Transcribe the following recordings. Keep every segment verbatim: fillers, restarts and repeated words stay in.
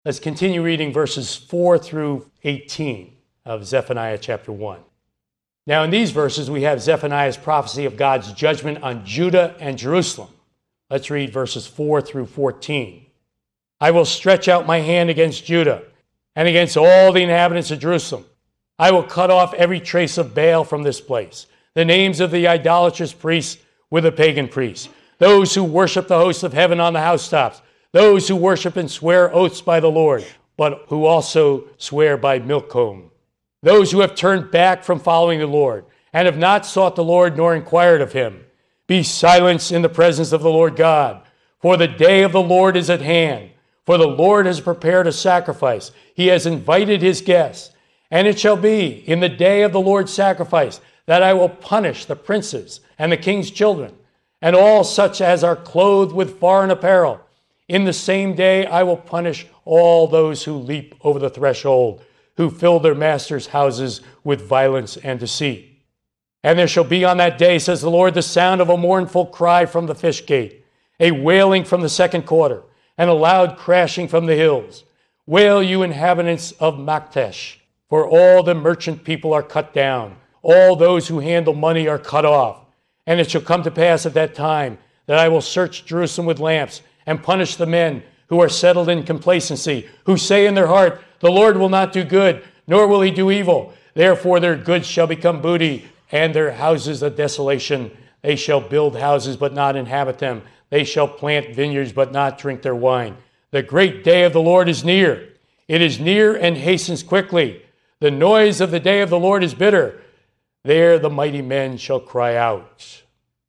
Let's continue reading verses four through eighteen of Zephaniah chapter one. Now in these verses we have Zephaniah's prophecy of God's judgment on Judah and Jerusalem. Let's read verses four through fourteen. I will stretch out my hand against Judah and against all the inhabitants of Jerusalem. I will cut off every trace of Baal from this place, the names of the idolatrous priests with the pagan priests, those who worship the hosts of heaven on the housetops, those who worship and swear oaths by the Lord, but who also swear by Milcom, those who have turned back from following the Lord and have not sought the Lord nor inquired of him. Be silenced in the presence of the Lord God, for the day of the Lord is at hand. For the Lord has prepared a sacrifice. He has invited his guests. And it shall be in the day of the Lord's sacrifice that I will punish the princes and the king's children, and all such as are clothed with foreign apparel. In the same day I will punish all those who leap over the threshold, who fill their masters' houses with violence and deceit. And there shall be on that day, says the Lord, the sound of a mournful cry from the fish gate, a wailing from the second quarter, and a loud crashing from the hills. Wail, you inhabitants of Maktesh, for all the merchant people are cut down. All those who handle money are cut off. And it shall come to pass at that time that I will search Jerusalem with lamps and punish the men who are settled in complacency, who say in their heart, the Lord will not do good, nor will he do evil. Therefore their goods shall become booty, and their houses a desolation. They shall build houses, but not inhabit them. They shall plant vineyards, but not drink their wine. The great day of the Lord is near. It is near and hastens quickly. The noise of the day of the Lord is bitter. There the mighty men shall cry out.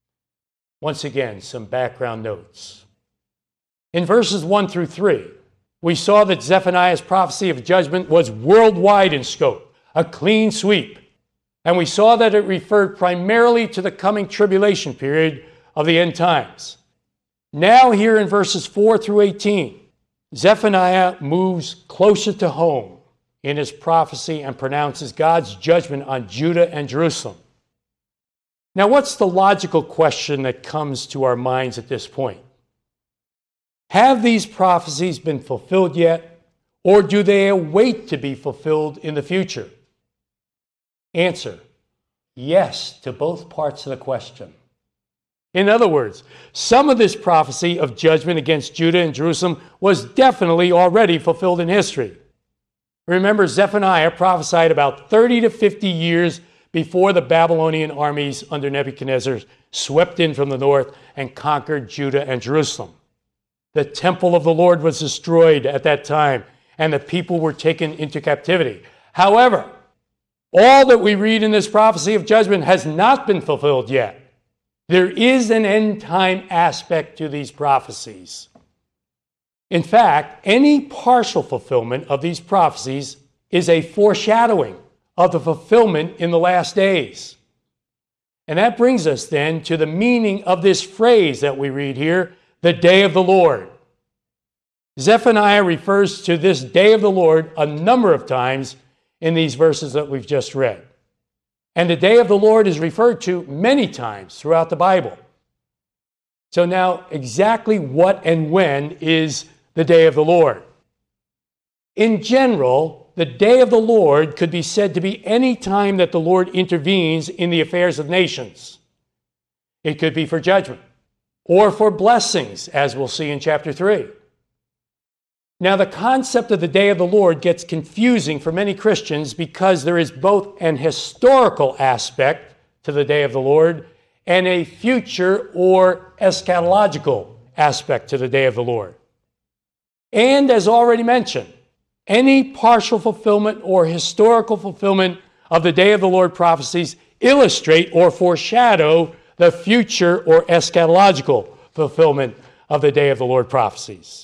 Once again, some background notes. In verses one through three, we saw that Zephaniah's prophecy of judgment was worldwide in scope, a clean sweep. And we saw that it referred primarily to the coming tribulation period of the end times. Now here in verses four through eighteen, Zephaniah moves closer to home in his prophecy and pronounces God's judgment on Judah and Jerusalem. Now what's the logical question that comes to our minds at this point? Have these prophecies been fulfilled yet, or do they await to be fulfilled in the future? Answer, yes to both parts of the question. In other words, some of this prophecy of judgment against Judah and Jerusalem was definitely already fulfilled in history. Remember, Zephaniah prophesied about thirty to fifty years before the Babylonian armies under Nebuchadnezzar swept in from the north and conquered Judah and Jerusalem. The temple of the Lord was destroyed at that time, and the people were taken into captivity. However, all that we read in this prophecy of judgment has not been fulfilled yet. There is an end-time aspect to these prophecies. In fact, any partial fulfillment of these prophecies is a foreshadowing of the fulfillment in the last days. And that brings us then to the meaning of this phrase that we read here, the day of the Lord. Zephaniah refers to this day of the Lord a number of times in these verses that we've just read. And the day of the Lord is referred to many times throughout the Bible. So now, exactly what and when is the day of the Lord? In general, the day of the Lord could be said to be any time that the Lord intervenes in the affairs of nations. It could be for judgment or for blessings, as we'll see in chapter three. Now, the concept of the day of the Lord gets confusing for many Christians because there is both an historical aspect to the day of the Lord and a future or eschatological aspect to the day of the Lord. And as already mentioned, any partial fulfillment or historical fulfillment of the day of the Lord prophecies illustrate or foreshadow the future or eschatological fulfillment of the day of the Lord prophecies.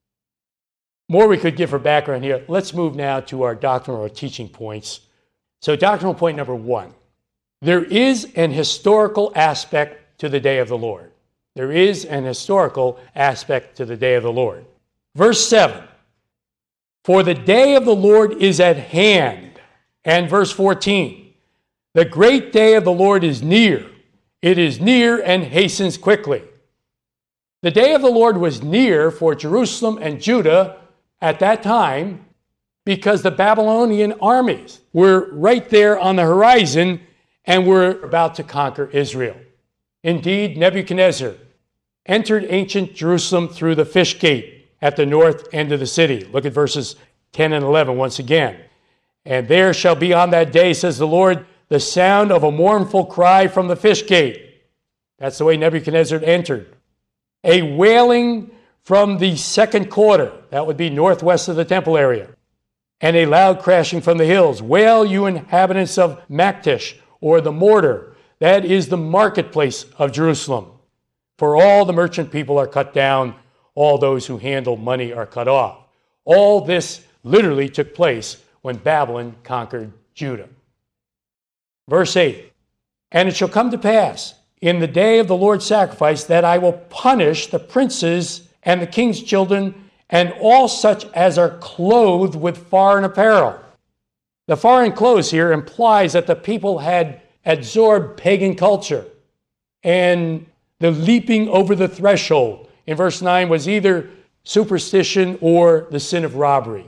More we could give for background here. Let's move now to our doctrinal or teaching points. So doctrinal point number one, there is an historical aspect to the day of the Lord. There is an historical aspect to the day of the Lord. Verse seven, for the day of the Lord is at hand. And verse fourteen, the great day of the Lord is near. It is near and hastens quickly. The day of the Lord was near for Jerusalem and Judah at that time because the Babylonian armies were right there on the horizon and were about to conquer Israel. Indeed, Nebuchadnezzar entered ancient Jerusalem through the fish gate at the north end of the city. Look at verses ten and eleven once again. And there shall be on that day, says the Lord, the sound of a mournful cry from the fish gate. That's the way Nebuchadnezzar entered. A wailing from the second quarter, that would be northwest of the temple area, and a loud crashing from the hills. Wail, you inhabitants of Maktesh, or the mortar, that is the marketplace of Jerusalem. For all the merchant people are cut down, all those who handle money are cut off. All this literally took place when Babylon conquered Judah. Verse eight, and it shall come to pass in the day of the Lord's sacrifice that I will punish the princes and the king's children and all such as are clothed with foreign apparel. The foreign clothes here implies that the people had absorbed pagan culture, and the leaping over the threshold in verse nine was either superstition or the sin of robbery.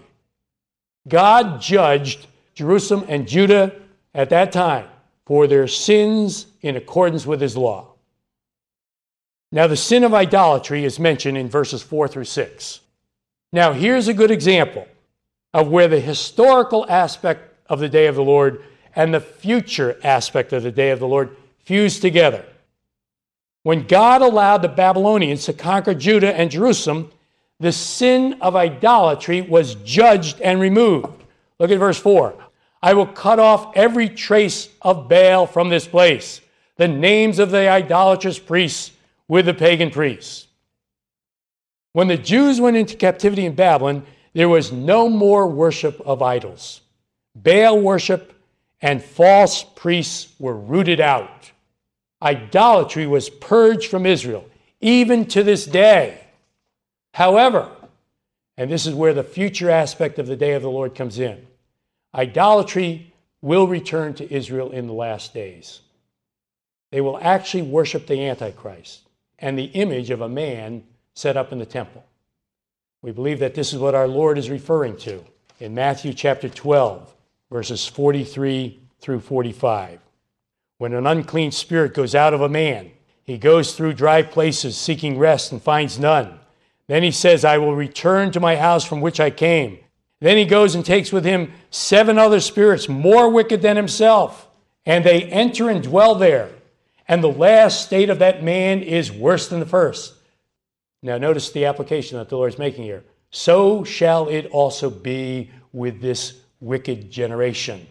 God judged Jerusalem and Judah at that time for their sins in accordance with his law. Now, the sin of idolatry is mentioned in verses four through six. Now, here's a good example of where the historical aspect of the day of the Lord and the future aspect of the day of the Lord fuse together. When God allowed the Babylonians to conquer Judah and Jerusalem, the sin of idolatry was judged and removed. Look at verse four. I will cut off every trace of Baal from this place, the names of the idolatrous priests with the pagan priests. When the Jews went into captivity in Babylon, there was no more worship of idols. Baal worship and false priests were rooted out. Idolatry was purged from Israel, even to this day. However, and this is where the future aspect of the day of the Lord comes in, idolatry will return to Israel in the last days. They will actually worship the Antichrist and the image of a man set up in the temple. We believe that this is what our Lord is referring to in Matthew chapter twelve, verses forty-three through forty-five. When an unclean spirit goes out of a man, he goes through dry places seeking rest and finds none. Then he says, I will return to my house from which I came. Then he goes and takes with him seven other spirits more wicked than himself, and they enter and dwell there. And the last state of that man is worse than the first. Now notice the application that the Lord is making here. So shall it also be with this wicked generation.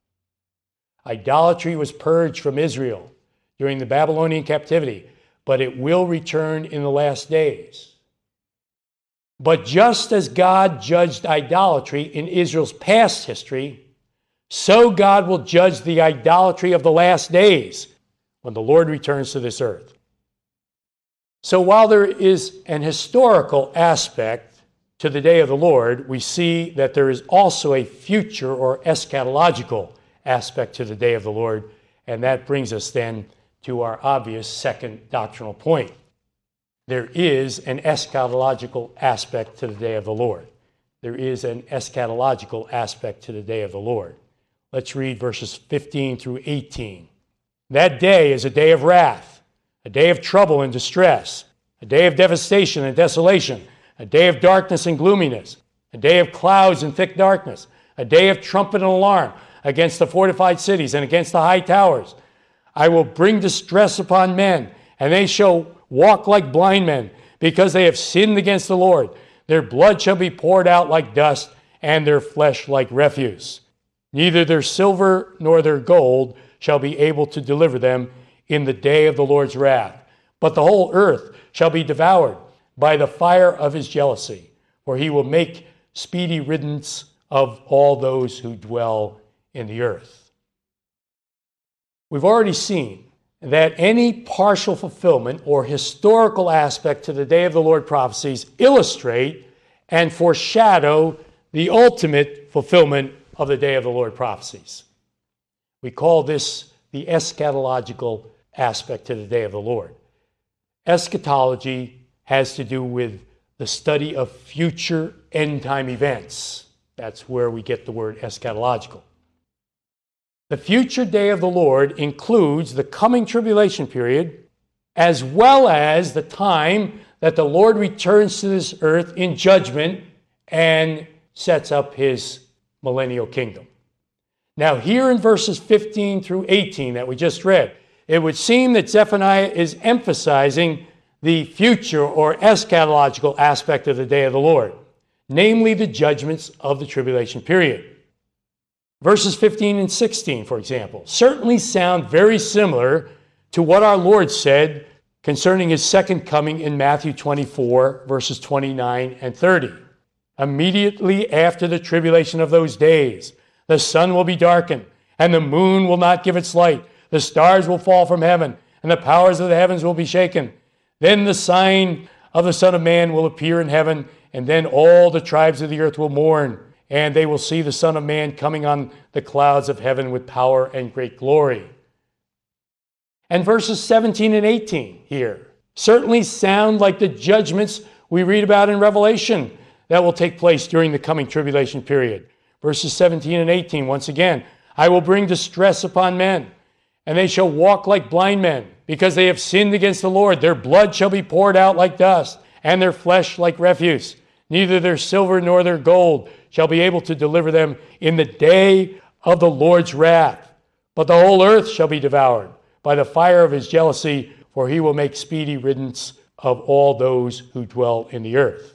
Idolatry was purged from Israel during the Babylonian captivity, but it will return in the last days. But just as God judged idolatry in Israel's past history, so God will judge the idolatry of the last days when the Lord returns to this earth. So while there is an historical aspect to the day of the Lord, we see that there is also a future or eschatological aspect to the day of the Lord, and that brings us then to our obvious second doctrinal point. There is an eschatological aspect to the day of the Lord. There is an eschatological aspect to the day of the Lord. Let's read verses fifteen through eighteen. That day is a day of wrath, a day of trouble and distress, a day of devastation and desolation, a day of darkness and gloominess, a day of clouds and thick darkness, a day of trumpet and alarm against the fortified cities and against the high towers. I will bring distress upon men, and they shall walk like blind men, because they have sinned against the Lord. Their blood shall be poured out like dust, and their flesh like refuse. Neither their silver nor their gold shall be able to deliver them in the day of the Lord's wrath. But the whole earth shall be devoured by the fire of his jealousy, for he will make speedy riddance of all those who dwell in the earth. We've already seen that any partial fulfillment or historical aspect to the day of the Lord prophecies illustrate and foreshadow the ultimate fulfillment of the day of the Lord prophecies. We call this the eschatological aspect to the day of the Lord. Eschatology has to do with the study of future end time events. That's where we get the word eschatological. The future day of the Lord includes the coming tribulation period, as well as the time that the Lord returns to this earth in judgment and sets up his millennial kingdom. Now, here in verses fifteen through eighteen that we just read, it would seem that Zephaniah is emphasizing the future or eschatological aspect of the day of the Lord, namely the judgments of the tribulation period. Verses fifteen and sixteen, for example, certainly sound very similar to what our Lord said concerning his second coming in Matthew twenty-four, verses twenty-nine and thirty. Immediately after the tribulation of those days, the sun will be darkened, and the moon will not give its light. The stars will fall from heaven, and the powers of the heavens will be shaken. Then the sign of the Son of Man will appear in heaven, and then all the tribes of the earth will mourn, and they will see the Son of Man coming on the clouds of heaven with power and great glory. And verses seventeen and eighteen here certainly sound like the judgments we read about in Revelation that will take place during the coming tribulation period. Verses seventeen and eighteen, once again, I will bring distress upon men, and they shall walk like blind men, because they have sinned against the Lord. Their blood shall be poured out like dust, and their flesh like refuse. Neither their silver nor their gold shall be able to deliver them in the day of the Lord's wrath. But the whole earth shall be devoured by the fire of his jealousy, for he will make speedy riddance of all those who dwell in the earth.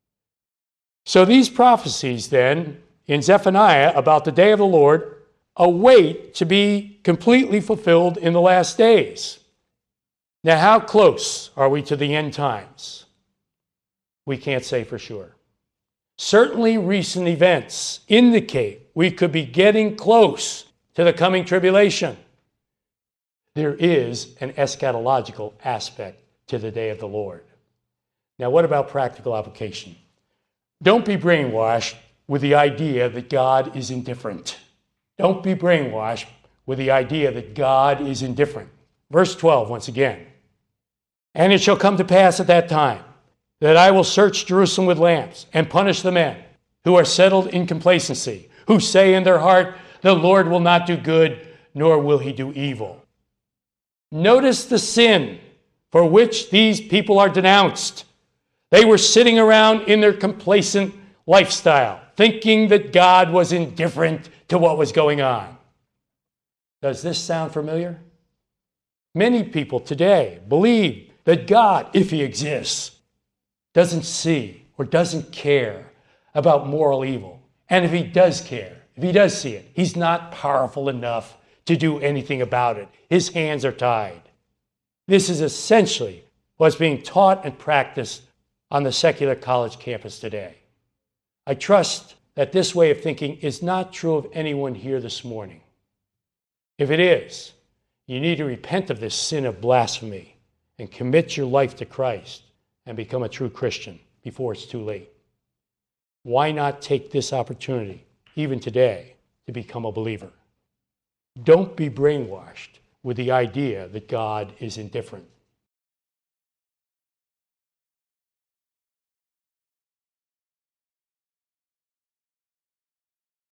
So these prophecies then in Zephaniah about the day of the Lord await to be completely fulfilled in the last days. Now, how close are we to the end times? We can't say for sure. Certainly recent events indicate we could be getting close to the coming tribulation. There is an eschatological aspect to the day of the Lord. Now, what about practical application? Don't be brainwashed with the idea that God is indifferent. Don't be brainwashed with the idea that God is indifferent. Verse twelve, once again. And it shall come to pass at that time that I will search Jerusalem with lamps and punish the men who are settled in complacency, who say in their heart, the Lord will not do good, nor will he do evil. Notice the sin for which these people are denounced. They were sitting around in their complacent lifestyle, thinking that God was indifferent to what was going on. Does this sound familiar? Many people today believe that God, if he exists, doesn't see or doesn't care about moral evil. And if he does care, if he does see it, he's not powerful enough to do anything about it. His hands are tied. This is essentially what's being taught and practiced on the secular college campus today. I trust that this way of thinking is not true of anyone here this morning. If it is, you need to repent of this sin of blasphemy and commit your life to Christ and become a true Christian before it's too late. Why not take this opportunity, even today, to become a believer? Don't be brainwashed with the idea that God is indifferent.